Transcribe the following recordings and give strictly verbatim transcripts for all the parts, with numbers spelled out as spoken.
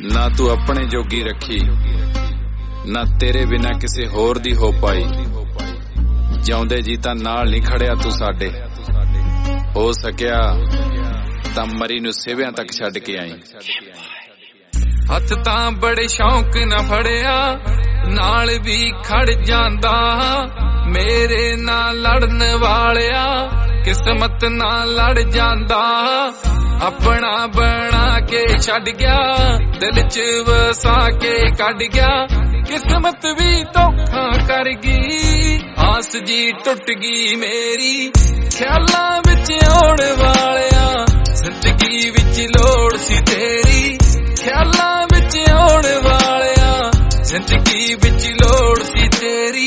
ना तू अपने जोगी रखी, ना तेरे बिना किसे होर दी हो पाई। जिउंदे जी तां नाल नहीं खड़िया तू साडे, हो सकिया तां मरी नूं सेवियां तक छड्ड के आई। हथ तां बड़े शौक ना फड़िया, नाल भी खड़ जांदा। मेरे नाल लड़न वालिया किस्मत नाल लड़ जांदा। अपना बना के छड़ गया, दिल च वसा के कढ़ गया। किस्मत भी धोखा कर गई, आस जी टुट गई मेरी। ख्यालां विच आउण वालिया जिंदगी विच लोड़ सी तेरी। ख्यालां विच आउण वालिया जिंदगी विच लोड़ सी तेरी।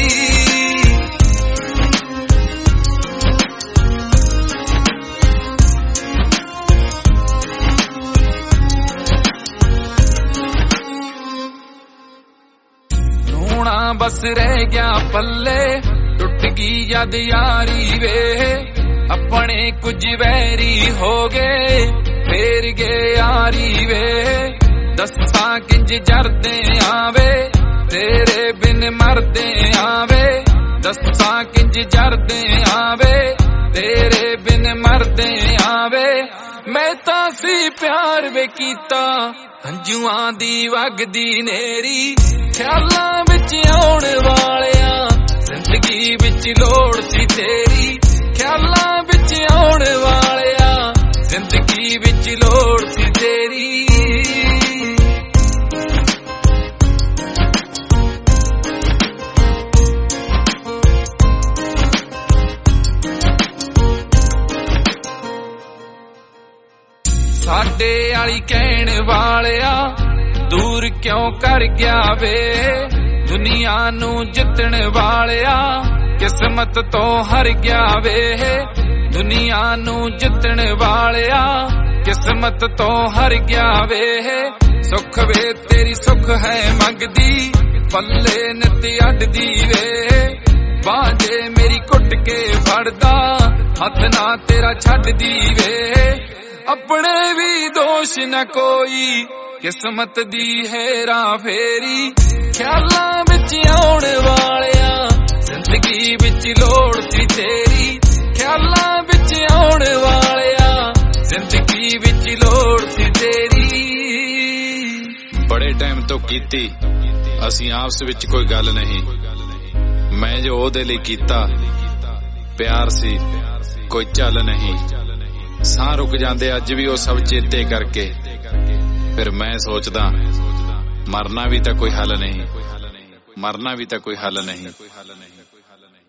बस रह गया पल्ले, टुट गई याद यारी वे। अपने कुछ वैरी हो गए, फेर गए यारी वे। दसा किंज जरदे आवे, तेरे बिन मरदे आवे। दसा किंज जरदे आवे, तेरे बिन मरदे आवे। मैं तां सी प्यार वे कीता, हंजुआं दी वगदी नेरी। ख्यालां विच आउण वालिया जिंदगी विच लोड़ सी तेरी। ख्यालां विच आउण वालिया जिंदगी विच लोड़ सी तेरी। साडे आली कहण वालिया दूर क्यों कर गया वे। दुनिया नू जितण वालिया किस्मत तो हर गया वे। दुनिया नू जितण वालिया किस्मत तो हर गया वे। सुख वे तेरी सुख है मंगदी, पल्ले नित अड्डदी वे। बांझे मेरी कुट के फड़दा, हथ ना तेरा छड्डदी वे। अपने भी दोष न कोई, किस्मत दी हेरा फेरी। ख्यालां विच आउण वालिया जिंदगी विच लोड़ सी तेरी। ख्यालां विच आउण वालिया जिंदगी विच लोड़ सी तेरी। बड़े टाइम तो कीती असीं आपस विच कोई गल नहीं। मैं जो ओहदे लई कीता प्यार सी, कोई चल नहीं। साह रुक जांदे अज भी ओ सब चेते करके। फिर मैं सोचदा मरना भी तो कोई हल नहीं, मरना भी तो कोई हल नहीं।